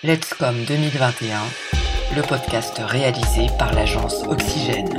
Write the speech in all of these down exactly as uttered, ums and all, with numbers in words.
Let's Com deux mille vingt et un, le podcast réalisé par l'agence Oxygène.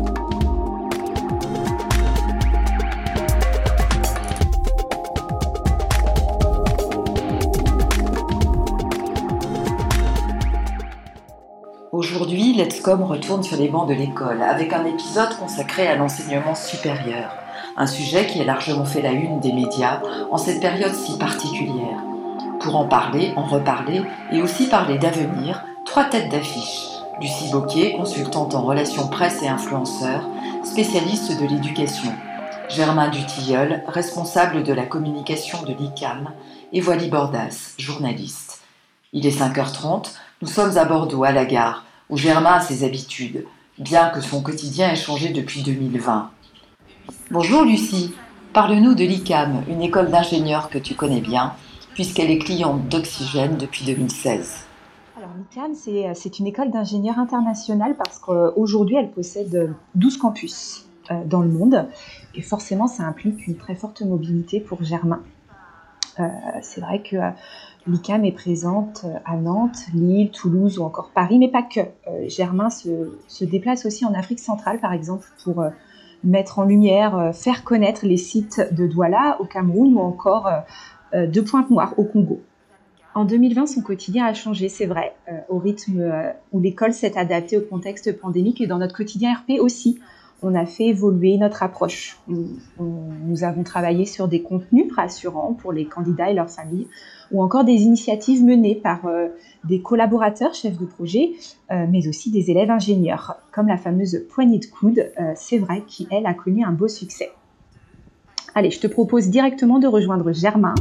Aujourd'hui, Let's Com retourne sur les bancs de l'école avec un épisode consacré à l'enseignement supérieur, un sujet qui a largement fait la une des médias en cette période si particulière. Pour en parler, en reparler et aussi parler d'avenir, trois têtes d'affiche. Lucie Bocquet, consultante en relations presse et influenceur, spécialiste de l'éducation. Germain Dutilleul, responsable de la communication de l'I C A M. Et Wally Bordas, journaliste. Il est cinq heures trente, nous sommes à Bordeaux, à la gare, où Germain a ses habitudes, bien que son quotidien ait changé depuis deux mille vingt. Bonjour Lucie, parle-nous de l'I C A M, une école d'ingénieurs que tu connais bien, puisqu'elle est cliente d'Oxygène depuis deux mille seize. Alors l'I C A M, c'est, c'est une école d'ingénieurs internationale parce qu'aujourd'hui, elle possède douze campus euh, dans le monde. Et forcément, ça implique une très forte mobilité pour Germain. Euh, c'est vrai que euh, l'I C A M est présente à Nantes, Lille, Toulouse ou encore Paris, mais pas que. Euh, Germain se, se déplace aussi en Afrique centrale, par exemple, pour euh, mettre en lumière, euh, faire connaître les sites de Douala au Cameroun ou encore euh, de Pointe-Noire au Congo. En deux mille vingt, son quotidien a changé, c'est vrai, euh, au rythme euh, où l'école s'est adaptée au contexte pandémique et dans notre quotidien R P aussi. On a fait évoluer notre approche. Nous, on, nous avons travaillé sur des contenus rassurants pour les candidats et leurs familles, ou encore des initiatives menées par euh, des collaborateurs chefs de projet, euh, mais aussi des élèves ingénieurs, comme la fameuse poignée de coude, euh, c'est vrai, qui, elle, a connu un beau succès. Allez, je te propose directement de rejoindre Germain.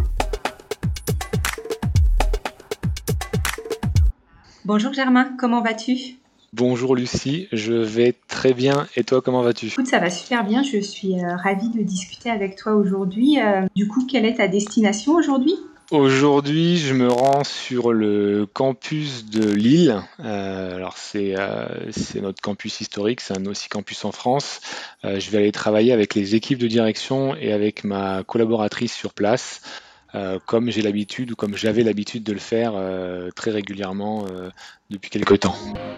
Bonjour Germain, comment vas-tu ? Bonjour Lucie, je vais très bien et toi comment vas-tu ? Écoute, ça va super bien, je suis euh, ravie de discuter avec toi aujourd'hui. Euh, du coup, quelle est ta destination aujourd'hui ? Aujourd'hui, je me rends sur le campus de Lille. Euh, alors c'est euh, c'est notre campus historique, c'est un aussi campus en France. Euh, je vais aller travailler avec les équipes de direction et avec ma collaboratrice sur place, euh, comme j'ai l'habitude ou comme j'avais l'habitude de le faire euh, très régulièrement euh, depuis quelques temps.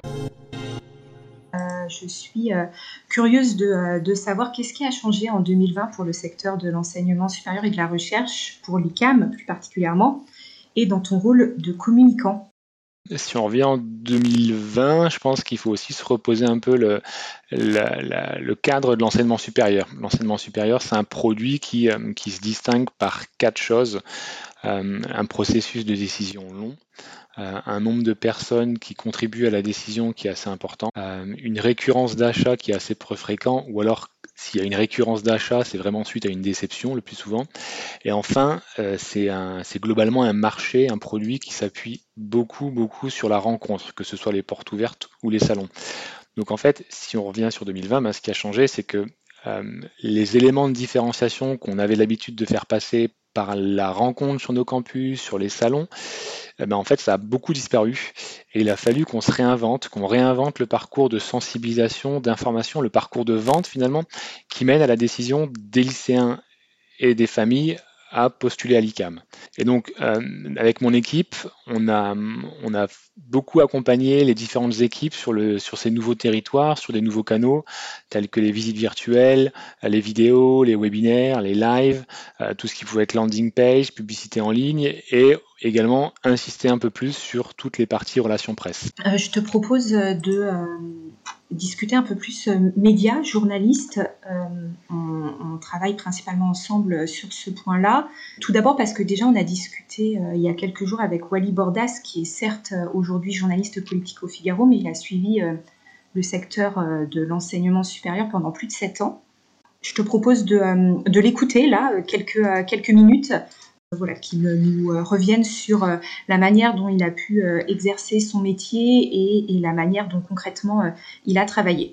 Je suis euh, curieuse de, euh, de savoir qu'est-ce qui a changé en deux mille vingt pour le secteur de l'enseignement supérieur et de la recherche, pour l'I C A M plus particulièrement, et dans ton rôle de communicant. Si on revient en deux mille vingt, je pense qu'il faut aussi se reposer un peu le, la, la, le cadre de l'enseignement supérieur. L'enseignement supérieur, c'est un produit qui, euh, qui se distingue par quatre choses. Euh, un processus de décision long, euh, un nombre de personnes qui contribuent à la décision qui est assez important, euh, une récurrence d'achat qui est assez peu fréquent, ou alors s'il y a une récurrence d'achat, c'est vraiment suite à une déception le plus souvent. Et enfin, euh, c'est, un, c'est globalement un marché, un produit qui s'appuie beaucoup, beaucoup sur la rencontre, que ce soit les portes ouvertes ou les salons. Donc en fait, si on revient sur deux mille vingt, ben, ce qui a changé, c'est que euh, les éléments de différenciation qu'on avait l'habitude de faire passer par la rencontre sur nos campus, sur les salons, eh ben en fait, ça a beaucoup disparu. Et il a fallu qu'on se réinvente, qu'on réinvente le parcours de sensibilisation, d'information, le parcours de vente finalement, qui mène à la décision des lycéens et des familles à postuler à l'I C A M. Et donc, euh, avec mon équipe, on a, on a beaucoup accompagné les différentes équipes sur, le, sur ces nouveaux territoires, sur des nouveaux canaux, tels que les visites virtuelles, les vidéos, les webinaires, les lives, euh, tout ce qui pouvait être landing page, publicité en ligne, et également insister un peu plus sur toutes les parties relations presse. Euh, je te propose de euh, discuter un peu plus euh, médias, journalistes. Euh, on, on travaille principalement ensemble sur ce point-là. Tout d'abord parce que déjà on a discuté euh, il y a quelques jours avec Wally Bordas, qui est certes euh, aujourd'hui journaliste politique au Figaro, mais il a suivi euh, le secteur euh, de l'enseignement supérieur pendant plus de sept ans. Je te propose de, euh, de l'écouter là, quelques, euh, quelques minutes. Voilà, qu'il nous revienne sur la manière dont il a pu exercer son métier et, et la manière dont concrètement il a travaillé.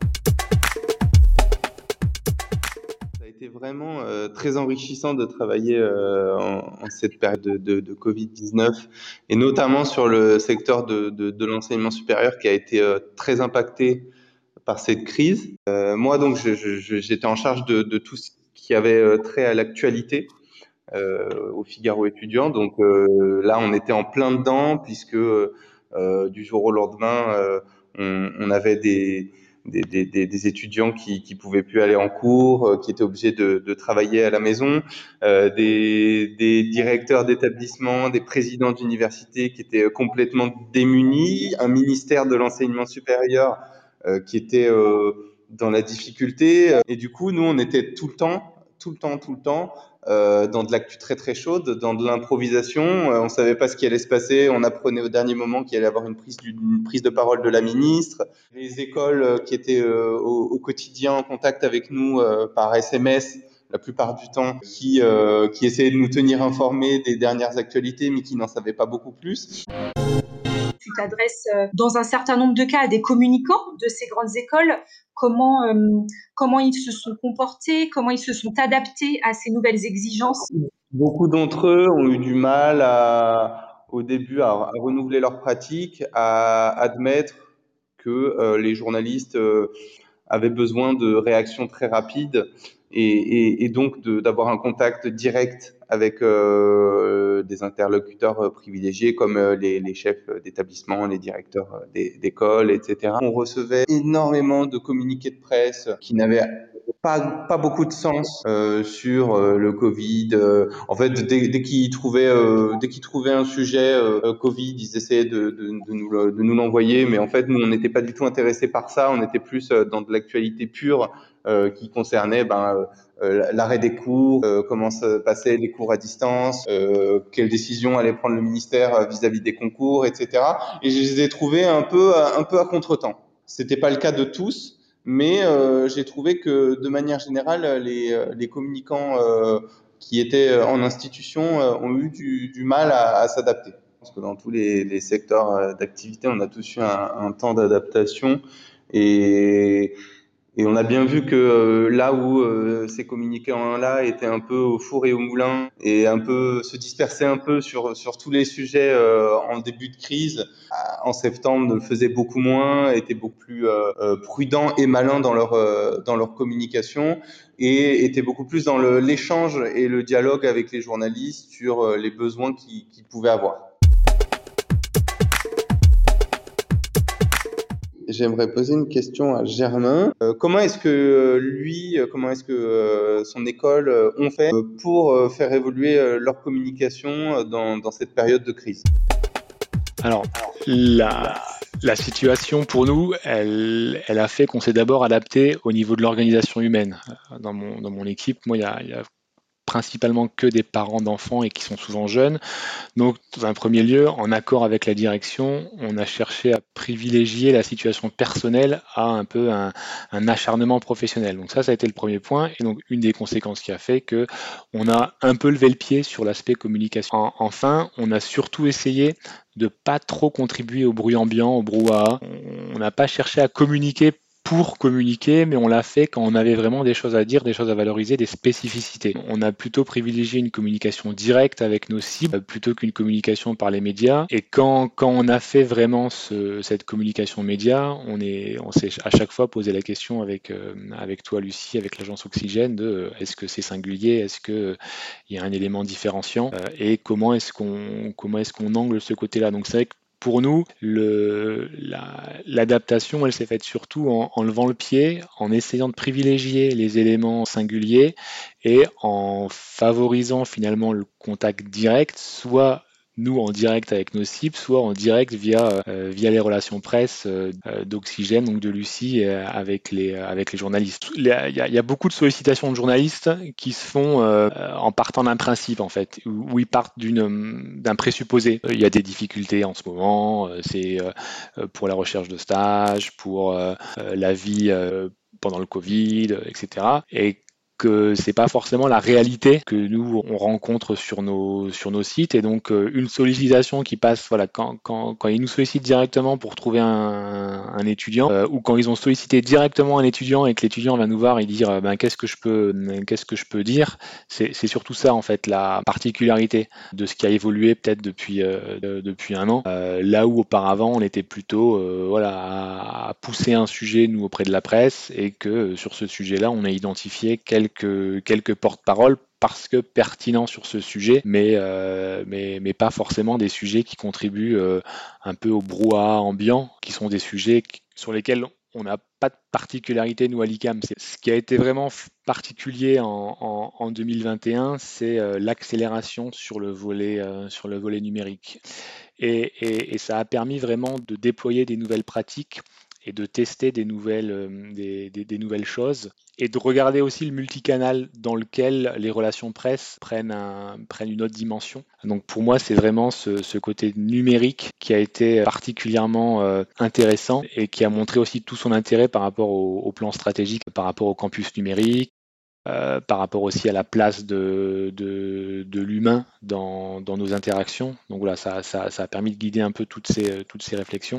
Ça a été vraiment euh, très enrichissant de travailler euh, en, en cette période de, de, de covid dix-neuf et notamment sur le secteur de, de, de l'enseignement supérieur qui a été euh, très impacté par cette crise. Euh, moi, donc, je, je, j'étais en charge de, de tout ce qui avait trait à l'actualité. euh, au Figaro étudiant. Donc euh, là, on était en plein dedans puisque euh, du jour au lendemain, euh, on, on avait des des, des, des étudiants qui qui pouvaient plus aller en cours, euh, qui étaient obligés de, de travailler à la maison, euh, des, des directeurs d'établissements, des présidents d'universités qui étaient complètement démunis, un ministère de l'enseignement supérieur euh, qui était euh, dans la difficulté. Et du coup, nous, on était tout le temps, tout le temps, tout le temps euh, dans de l'actu très très chaude, dans de l'improvisation. Euh, on savait pas ce qui allait se passer. On apprenait au dernier moment qu'il allait y avoir une prise, une prise de parole de la ministre. Les écoles euh, qui étaient euh, au, au quotidien en contact avec nous euh, par S M S la plupart du temps, qui, euh, qui essayaient de nous tenir informés des dernières actualités, mais qui n'en savaient pas beaucoup plus. Tu t'adresses euh, dans un certain nombre de cas à des communicants de ces grandes écoles. Comment, euh, comment ils se sont comportés, comment ils se sont adaptés à ces nouvelles exigences? Beaucoup d'entre eux ont eu du mal à, au début à, à renouveler leurs pratiques, à admettre que euh, les journalistes euh, avaient besoin de réactions très rapides et, et, et donc de, d'avoir un contact direct avec euh, des interlocuteurs privilégiés comme euh, les, les chefs d'établissement, les directeurs des, d'école, et cetera. On recevait énormément de communiqués de presse qui n'avaient pas, pas beaucoup de sens euh, sur euh, le Covid. Euh, en fait, dès, dès qu'ils trouvaient, euh, dès qu'ils trouvaient un sujet euh, Covid, ils essayaient de, de, de, nous, le- de nous l'envoyer. Mais en fait, nous, on n'était pas du tout intéressés par ça. On était plus euh, dans de l'actualité pure euh, qui concernait ben, euh, l'arrêt des cours, euh, comment se passaient les cours à distance, euh, quelles décisions allait prendre le ministère euh, vis-à-vis des concours, et cetera. Et je les ai trouvés un peu, un peu à contretemps. C'était pas le cas de tous. Mais euh, j'ai trouvé que de manière générale, les, les communicants euh, qui étaient en institution euh, ont eu du, du mal à, à s'adapter. Je pense que dans tous les, les secteurs d'activité, on a tous eu un, un temps d'adaptation et, et on a bien vu que euh, là où euh, ces communicants-là étaient un peu au four et au moulin et un peu se dispersaient un peu sur sur tous les sujets euh, en début de crise, en septembre le faisaient beaucoup moins, étaient beaucoup plus euh, euh, prudents et malins dans leur euh, dans leur communication et étaient beaucoup plus dans le, l'échange et le dialogue avec les journalistes sur euh, les besoins qu'ils, qu'ils pouvaient avoir. J'aimerais poser une question à Germain. Euh, comment est-ce que euh, lui, euh, comment est-ce que euh, son école euh, ont fait euh, pour euh, faire évoluer euh, leur communication euh, dans, dans cette période de crise? Alors, la, la situation pour nous, elle, elle a fait qu'on s'est d'abord adapté au niveau de l'organisation humaine. Dans mon, dans mon équipe, moi, il y a, il y a principalement que des parents d'enfants et qui sont souvent jeunes. Donc, dans un premier lieu, en accord avec la direction, on a cherché à privilégier la situation personnelle à un peu un, un acharnement professionnel. Donc ça, ça a été le premier point. Et donc, une des conséquences qui a fait que on a un peu levé le pied sur l'aspect communication. En- enfin, on a surtout essayé de pas trop contribuer au bruit ambiant, au brouhaha. On n'a pas cherché à communiquer pour communiquer, mais on l'a fait quand on avait vraiment des choses à dire, des choses à valoriser, des spécificités. On a plutôt privilégié une communication directe avec nos cibles plutôt qu'une communication par les médias. Et quand, quand on a fait vraiment ce, cette communication média, on est, on s'est à chaque fois posé la question avec, euh, avec toi, Lucie, avec l'agence Oxygène, de euh, est-ce que c'est singulier, est-ce que euh, il y a un élément différenciant euh, et comment est-ce qu'on, comment est-ce qu'on angle ce côté-là. Donc c'est vrai que pour nous, le, la, l'adaptation, elle s'est faite surtout en, en levant le pied, en essayant de privilégier les éléments singuliers et en favorisant finalement le contact direct, soit nous en direct avec nos cibles, soit en direct via, euh, via les relations presse euh, d'Oxygène, donc de Lucie, euh, avec, les, avec les journalistes. Il y, a, il y a beaucoup de sollicitations de journalistes qui se font euh, en partant d'un principe, en fait, où, où ils partent d'une, d'un présupposé. Il y a des difficultés en ce moment, euh, c'est euh, pour la recherche de stage, pour euh, la vie euh, pendant le Covid, et cetera. Et que c'est pas forcément la réalité que nous on rencontre sur nos sur nos sites et donc euh, une sollicitation qui passe voilà quand quand quand ils nous sollicitent directement pour trouver un, un étudiant euh, ou quand ils ont sollicité directement un étudiant et que l'étudiant va nous voir et dire euh, ben qu'est-ce que je peux qu'est-ce que je peux dire c'est c'est surtout ça en fait la particularité de ce qui a évolué peut-être depuis euh, de, depuis un an euh, là où auparavant on était plutôt euh, voilà à, à pousser un sujet nous auprès de la presse et que euh, sur ce sujet-là on a identifié quelques quelques, quelques porte-paroles parce que pertinents sur ce sujet, mais, euh, mais, mais pas forcément des sujets qui contribuent euh, un peu au brouhaha ambiant, qui sont des sujets qui- sur lesquels on n'a pas de particularité, nous, à l'I C A M. C'est- Ce qui a été vraiment f- particulier en, en, en deux mille vingt et un, c'est euh, l'accélération sur le volet, euh, sur le volet numérique. Et, et- et ça a permis vraiment de déployer des nouvelles pratiques et de tester des nouvelles, euh, des, des- des nouvelles choses et de regarder aussi le multicanal dans lequel les relations presse prennent, un- prennent une autre dimension. Donc pour moi, c'est vraiment ce, ce côté numérique qui a été particulièrement euh, intéressant et qui a montré aussi tout son intérêt par rapport au, au plan stratégique, par rapport au campus numérique, euh, par rapport aussi à la place de, de, de l'humain dans, dans nos interactions. Donc voilà, ça, ça, ça a permis de guider un peu toutes ces, toutes ces réflexions.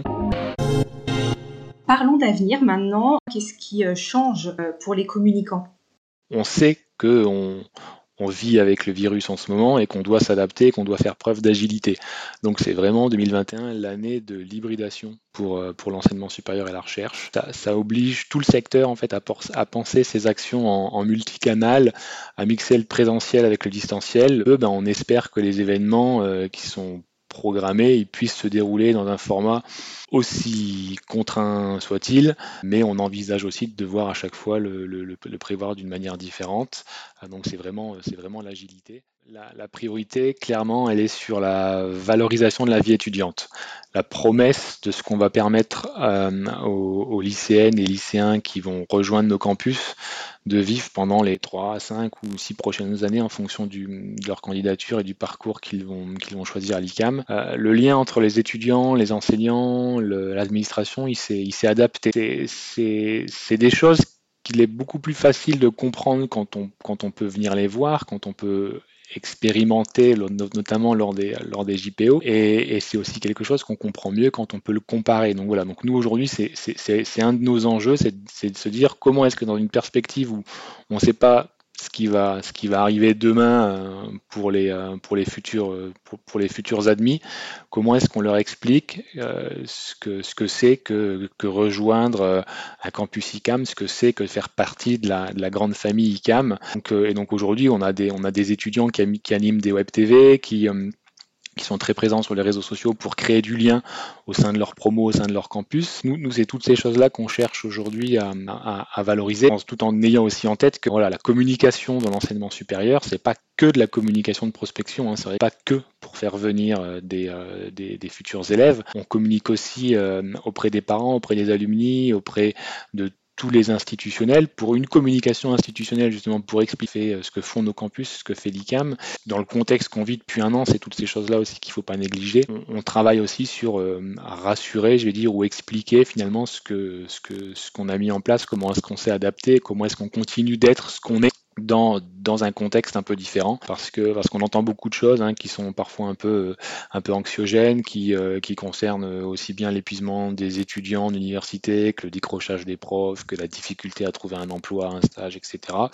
Parlons d'avenir maintenant. Qu'est-ce qui euh, change euh, pour les communicants? On sait qu'on on vit avec le virus en ce moment et qu'on doit s'adapter, qu'on doit faire preuve d'agilité. Donc c'est vraiment deux mille vingt et un l'année de l'hybridation pour, euh, pour l'enseignement supérieur et la recherche. Ça, ça oblige tout le secteur en fait à, por- à penser ses actions en, en multicanal, à mixer le présentiel avec le distanciel. Eux, ben, on espère que les événements euh, qui sont programmés, ils puissent se dérouler dans un format aussi contraint soit-il, mais on envisage aussi de devoir à chaque fois le, le- le- le prévoir d'une manière différente. Ah, Donc c'est vraiment, c'est vraiment l'agilité. La, la priorité, clairement, elle est sur la valorisation de la vie étudiante. La promesse de ce qu'on va permettre euh, aux, aux lycéennes et lycéens qui vont rejoindre nos campus de vivre pendant les trois, cinq ou six prochaines années en fonction du- de leur candidature et du parcours qu'ils vont, qu'ils vont choisir à l'I C A M. Euh, le lien entre les étudiants, les enseignants, le- l'administration, il s'est, il s'est adapté. C'est, c'est- c'est des choses qu'il est beaucoup plus facile de comprendre quand on, quand on peut venir les voir, quand on peut expérimenter, lo- no- notamment lors des, lors des J P O, et, et c'est aussi quelque chose qu'on comprend mieux quand on peut le comparer. Donc voilà, donc nous aujourd'hui, c'est c'est- c'est- c'est un de nos enjeux, c'est c'est de se dire comment est-ce que dans une perspective où on ne sait pas ce qui va, ce qui va arriver demain euh, pour les, euh, pour les futurs, euh, pour, pour les futurs admis, comment est-ce qu'on leur explique euh, ce que, ce que c'est que, que rejoindre euh, un campus I C A M, ce que c'est que faire partie de la, de la grande famille I C A M. Donc, euh, et donc aujourd'hui, on a des, on a des étudiants qui, ami- qui animent des web T V, qui, euh, qui sont très présents sur les réseaux sociaux pour créer du lien au sein de leur promo, au sein de leur campus. Nous, nous c'est toutes ces choses-là qu'on cherche aujourd'hui à, à- à valoriser, tout en ayant aussi en tête que voilà, la communication dans l'enseignement supérieur, c'est pas que de la communication de prospection, hein, c'est pas que pour faire venir euh, des, euh, des, des futurs élèves. On communique aussi euh, auprès des parents, auprès des alumni, auprès de tous les institutionnels pour une communication institutionnelle justement pour expliquer euh, ce que font nos campus, ce que fait l'I C A M. Dans le contexte qu'on vit depuis un an, c'est toutes ces choses-là aussi qu'il ne faut pas négliger. On, on travaille aussi sur euh, rassurer, je vais dire, ou expliquer finalement ce que ce que ce qu'on a mis en place, comment est-ce qu'on s'est adapté, comment est-ce qu'on continue d'être ce qu'on est dans, dans un contexte un peu différent parce que parce qu'on entend beaucoup de choses hein, qui sont parfois un peu un peu anxiogènes, qui, euh, qui concernent aussi bien l'épuisement des étudiants en université que le décrochage des profs, que la difficulté à trouver un emploi, un stage, et cetera.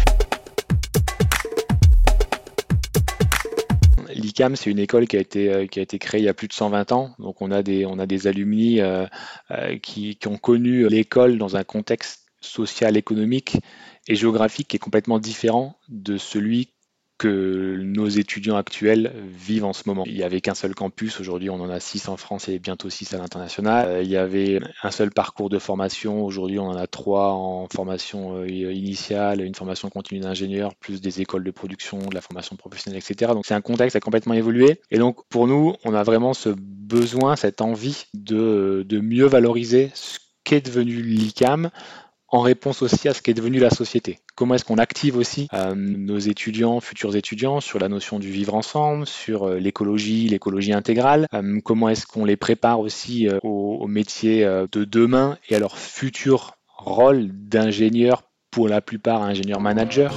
L'I C A M, c'est une école qui a été, euh, qui a été créée il y a plus de cent vingt ans. Donc on a des, on a des alumni euh, euh, qui, qui ont connu l'école dans un contexte social, économique et géographique qui est complètement différent de celui que nos étudiants actuels vivent en ce moment. Il n'y avait qu'un seul campus, aujourd'hui on en a six en France et bientôt six à l'international. Euh, il y avait un seul parcours de formation, aujourd'hui on en a trois en formation euh, initiale, une formation continue d'ingénieur, plus des écoles de production, de la formation professionnelle, et cetera. Donc c'est un contexte qui a complètement évolué. Et donc pour nous, on a vraiment ce besoin, cette envie de, de mieux valoriser ce qu'est devenu l'I C A M en réponse aussi à ce qu'est devenu la société. Comment est-ce qu'on active aussi euh, nos étudiants, futurs étudiants, sur la notion du vivre ensemble, sur euh, l'écologie, l'écologie intégrale. Euh, comment est-ce qu'on les prépare aussi euh, aux, aux métiers euh, de demain et à leur futur rôle d'ingénieur, pour la plupart ingénieur manager.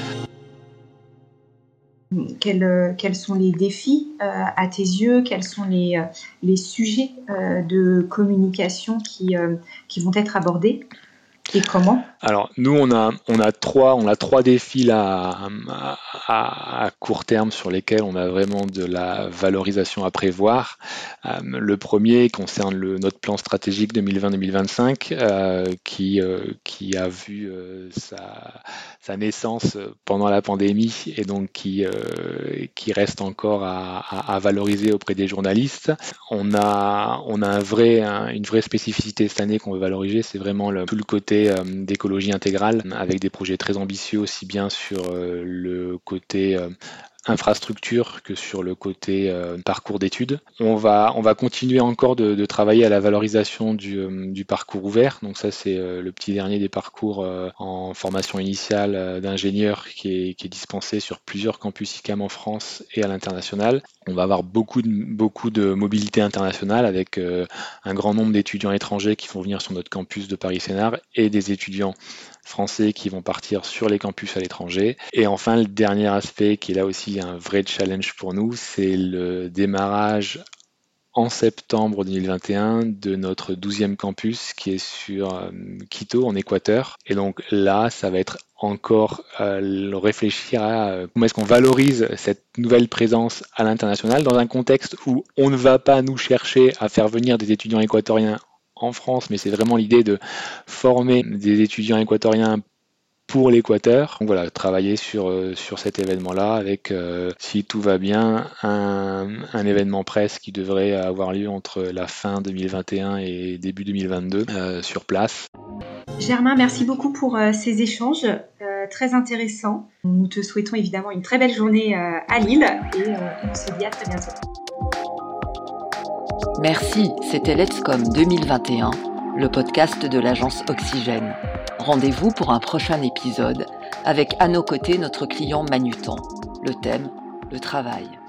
Quels, euh, quels sont les défis euh, à tes yeux? Quels sont les, euh, les sujets euh, de communication qui, euh, qui vont être abordés? Et comment ? Alors nous on a on a trois on a trois défis là à, à, à court terme sur lesquels on a vraiment de la valorisation à prévoir. Euh, le premier concerne le notre plan stratégique deux mille vingt deux mille vingt-cinq euh, qui euh, qui a vu euh, sa sa naissance pendant la pandémie et donc qui euh, qui reste encore à, à, à valoriser auprès des journalistes. On a on a un vrai un, une vraie spécificité cette année qu'on veut valoriser, c'est vraiment le, tout le côté euh, d'écologie intégrale avec des projets très ambitieux aussi bien sur euh, le côté euh, infrastructure que sur le côté euh, parcours d'études. On va, on va continuer encore de, de travailler à la valorisation du, euh, du parcours ouvert. Donc ça, c'est euh, le petit dernier des parcours euh, en formation initiale euh, d'ingénieur qui est, qui est dispensé sur plusieurs campus I C A M en France et à l'international. On va avoir beaucoup de, beaucoup de mobilité internationale avec euh, un grand nombre d'étudiants étrangers qui vont venir sur notre campus de Paris-Sénart et des étudiants français qui vont partir sur les campus à l'étranger. Et enfin, le dernier aspect qui est là aussi un vrai challenge pour nous, c'est le démarrage en septembre deux mille vingt et un de notre douzième campus qui est sur euh, Quito en Équateur. Et donc là, ça va être encore euh, réfléchir à euh, comment est-ce qu'on valorise cette nouvelle présence à l'international dans un contexte où on ne va pas nous chercher à faire venir des étudiants équatoriens en France, mais c'est vraiment l'idée de former des étudiants équatoriens pour l'Équateur. Donc voilà, travailler sur, euh, sur cet événement-là avec, euh, si tout va bien, un, un événement presse qui devrait avoir lieu entre la fin deux mille vingt et un et début deux mille vingt-deux euh, sur place. Germain, merci beaucoup pour euh, ces échanges euh, très intéressants. Nous te souhaitons évidemment une très belle journée euh, à Lille et euh, on se dit à très bientôt. Merci, c'était Let's Com deux mille vingt et un, le podcast de l'agence Oxygène. Rendez-vous pour un prochain épisode avec à nos côtés notre client Manutan. Le thème, le travail.